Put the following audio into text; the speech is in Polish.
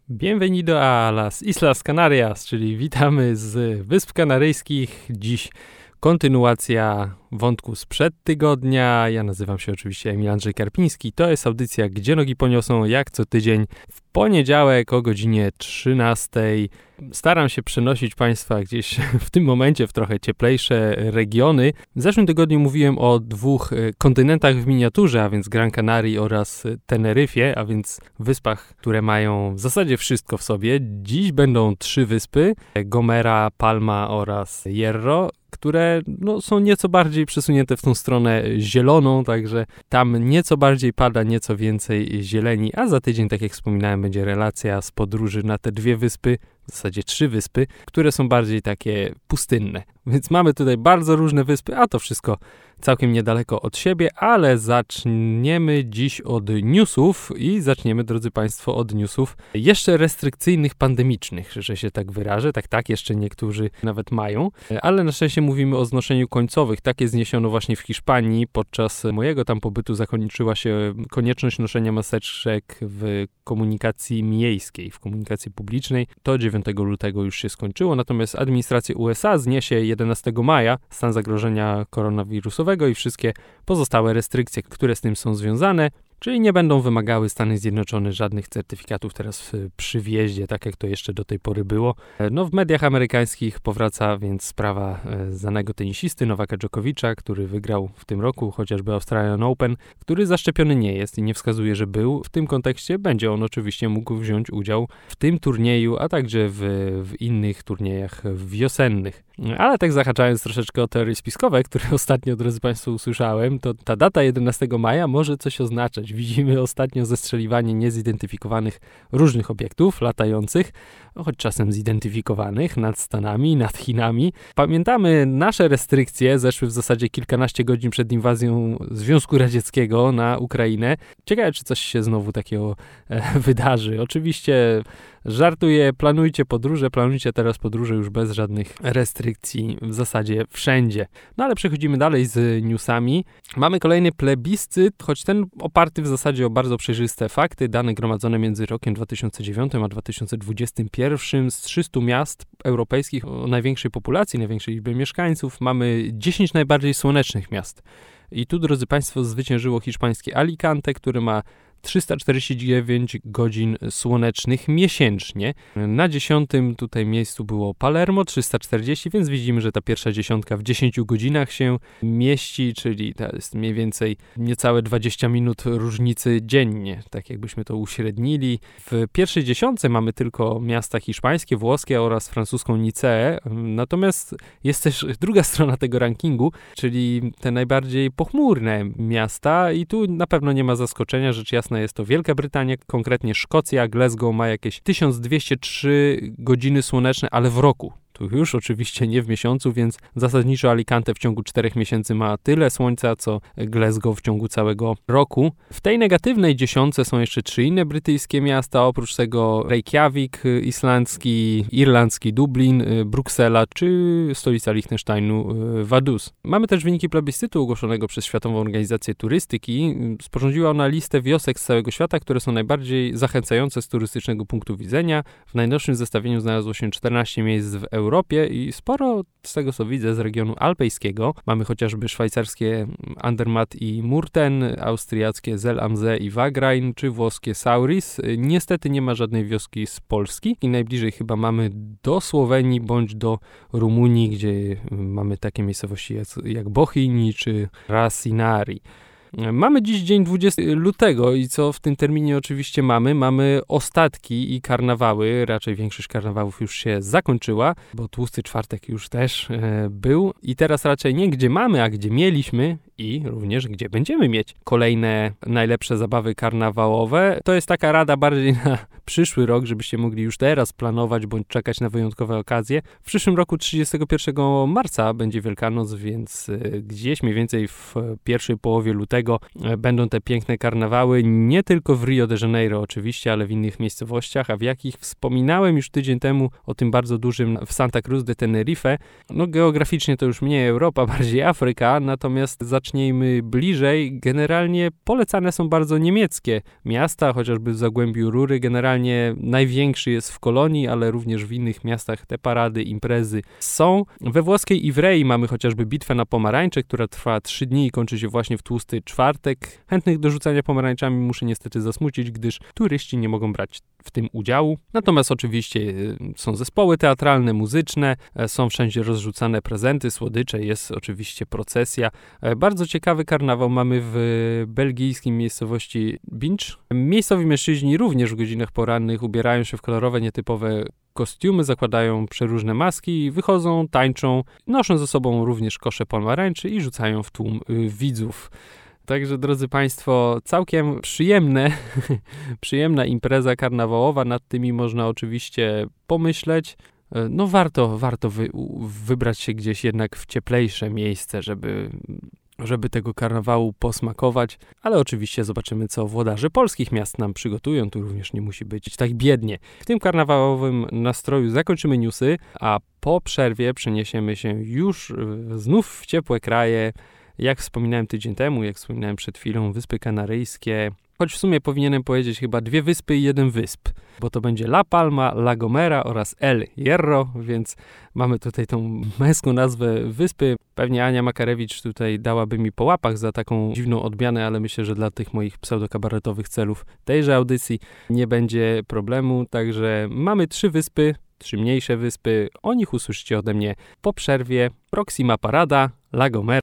Bienvenido a las Islas Canarias, czyli witamy z Wysp Kanaryjskich. Dziś kontynuacja wątku sprzed tygodnia. Ja nazywam się oczywiście Emil Andrzej Karpiński. To jest audycja Gdzie Nogi Poniosą, jak co tydzień w poniedziałek o godzinie 13. Staram się przenosić Państwa gdzieś w tym momencie w trochę cieplejsze regiony. W zeszłym tygodniu mówiłem o dwóch kontynentach w miniaturze, a więc Gran Canaria oraz Teneryfie, a więc wyspach, które mają w zasadzie wszystko w sobie. Dziś będą 3 wyspy, Gomera, Palma oraz Hierro, które są nieco bardziej przesunięte w tą stronę zieloną, także tam nieco bardziej pada, nieco więcej zieleni, a za tydzień, tak jak wspominałem, będzie relacja z podróży na te 2 wyspy, w zasadzie 3 wyspy, które są bardziej takie pustynne. Więc mamy tutaj bardzo różne wyspy, a to wszystko całkiem niedaleko od siebie, ale zaczniemy dziś od newsów i zaczniemy, drodzy Państwo, od newsów jeszcze restrykcyjnych, pandemicznych, że się tak wyrażę. Tak, jeszcze niektórzy nawet mają, ale na szczęście mówimy o znoszeniu końcowych. Takie zniesiono właśnie w Hiszpanii. Podczas mojego tam pobytu zakończyła się konieczność noszenia maseczek w komunikacji miejskiej, w komunikacji publicznej. To 9 lutego już się skończyło, natomiast administracja USA zniesie 11 maja stan zagrożenia koronawirusowego i wszystkie pozostałe restrykcje, które z tym są związane, czyli nie będą wymagały Stany Zjednoczone żadnych certyfikatów teraz przy wjeździe, tak jak to jeszcze do tej pory było. W mediach amerykańskich powraca więc sprawa znanego tenisisty Nowaka Dżokowicza, który wygrał w tym roku chociażby Australian Open, który zaszczepiony nie jest i nie wskazuje, że był. W tym kontekście będzie on oczywiście mógł wziąć udział w tym turnieju, a także w innych turniejach wiosennych. Ale tak zahaczając troszeczkę o teorie spiskowe, które ostatnio, drodzy Państwo, usłyszałem, to ta data 11 maja może coś oznaczać. Widzimy ostatnio zestrzeliwanie niezidentyfikowanych różnych obiektów latających, choć czasem zidentyfikowanych nad Stanami, nad Chinami. Pamiętamy, nasze restrykcje zeszły w zasadzie kilkanaście godzin przed inwazją Związku Radzieckiego na Ukrainę. Ciekawe, czy coś się znowu takiego wydarzy. Oczywiście żartuję, planujcie teraz podróże już bez żadnych restrykcji, w zasadzie wszędzie. Ale przechodzimy dalej z newsami. Mamy kolejny plebiscyt, choć ten oparty w zasadzie o bardzo przejrzyste fakty, dane gromadzone między rokiem 2009 a 2021 z 300 miast europejskich o największej populacji, największej liczbie mieszkańców. Mamy 10 najbardziej słonecznych miast. I tu, drodzy Państwo, zwyciężyło hiszpańskie Alicante, które ma 349 godzin słonecznych miesięcznie. Na 10. tutaj miejscu było Palermo, 340, więc widzimy, że ta pierwsza dziesiątka w 10 godzinach się mieści, czyli to jest mniej więcej niecałe 20 minut różnicy dziennie, tak jakbyśmy to uśrednili. W pierwszej dziesiątce mamy tylko miasta hiszpańskie, włoskie oraz francuską Niceę, natomiast jest też druga strona tego rankingu, czyli te najbardziej pochmurne miasta i tu na pewno nie ma zaskoczenia, rzecz jasna jest to Wielka Brytania, konkretnie Szkocja, Glasgow ma jakieś 1203 godziny słoneczne, ale w roku. Tu już oczywiście nie w miesiącu, więc zasadniczo Alicante w ciągu 4 miesięcy ma tyle słońca, co Glasgow w ciągu całego roku. W tej negatywnej dziesiątce są jeszcze 3 inne brytyjskie miasta, oprócz tego Reykjavik, islandzki, irlandzki Dublin, Bruksela czy stolica Liechtensteinu Vaduz. Mamy też wyniki plebiscytu ogłoszonego przez Światową Organizację Turystyki. Sporządziła ona listę wiosek z całego świata, które są najbardziej zachęcające z turystycznego punktu widzenia. W najnowszym zestawieniu znalazło się 14 miejsc w Europie i sporo z tego, co widzę, z regionu alpejskiego. Mamy chociażby szwajcarskie Andermatt i Murten, austriackie Zell am See i Wagrain, czy włoskie Sauris. Niestety nie ma żadnej wioski z Polski i najbliżej chyba mamy do Słowenii bądź do Rumunii, gdzie mamy takie miejscowości jak Bochini czy Rasinari. Mamy dziś dzień 20 lutego i co w tym terminie oczywiście mamy? Mamy ostatki i karnawały, raczej większość karnawałów już się zakończyła, bo tłusty czwartek już też był i teraz raczej nie gdzie mamy, a gdzie mieliśmy i również gdzie będziemy mieć kolejne najlepsze zabawy karnawałowe. To jest taka rada bardziej na przyszły rok, żebyście mogli już teraz planować bądź czekać na wyjątkowe okazje. W przyszłym roku 31 marca będzie Wielkanoc, więc gdzieś mniej więcej w pierwszej połowie lutego dlatego będą te piękne karnawały nie tylko w Rio de Janeiro oczywiście, ale w innych miejscowościach, a w jakich wspominałem już tydzień temu o tym bardzo dużym w Santa Cruz de Tenerife. No geograficznie to już mniej Europa, bardziej Afryka, natomiast zacznijmy bliżej. Generalnie polecane są bardzo niemieckie miasta, chociażby w Zagłębiu Rury. Generalnie największy jest w Kolonii, ale również w innych miastach te parady, imprezy są. We włoskiej Ivrei mamy chociażby bitwę na pomarańcze, która trwa 3 dni i kończy się właśnie w tłusty czwartek. Chętnych do rzucania pomarańczami muszę niestety zasmucić, gdyż turyści nie mogą brać w tym udziału. Natomiast oczywiście są zespoły teatralne, muzyczne, są wszędzie rozrzucane prezenty, słodycze, jest oczywiście procesja. Bardzo ciekawy karnawał mamy w belgijskiej miejscowości Binch. Miejscowi mężczyźni również w godzinach porannych ubierają się w kolorowe, nietypowe kostiumy, zakładają przeróżne maski i wychodzą, tańczą, noszą ze sobą również kosze pomarańczy i rzucają w tłum widzów. Także, drodzy Państwo, całkiem przyjemna impreza karnawałowa, nad tymi można oczywiście pomyśleć. No warto wybrać się gdzieś jednak w cieplejsze miejsce, żeby tego karnawału posmakować, ale oczywiście zobaczymy, co włodarze polskich miast nam przygotują, tu również nie musi być tak biednie. W tym karnawałowym nastroju zakończymy newsy, a po przerwie przeniesiemy się już znów w ciepłe kraje. Jak wspominałem tydzień temu, jak wspominałem przed chwilą, Wyspy Kanaryjskie, choć w sumie powinienem powiedzieć chyba 2 wyspy i 1 wysp, bo to będzie La Palma, La Gomera oraz El Hierro, więc mamy tutaj tą męską nazwę wyspy. Pewnie Ania Makarewicz tutaj dałaby mi po łapach za taką dziwną odmianę, ale myślę, że dla tych moich pseudokabaretowych celów tejże audycji nie będzie problemu. Także mamy 3 wyspy, 3 mniejsze wyspy. O nich usłyszycie ode mnie po przerwie. Proxima Parada, La Gomera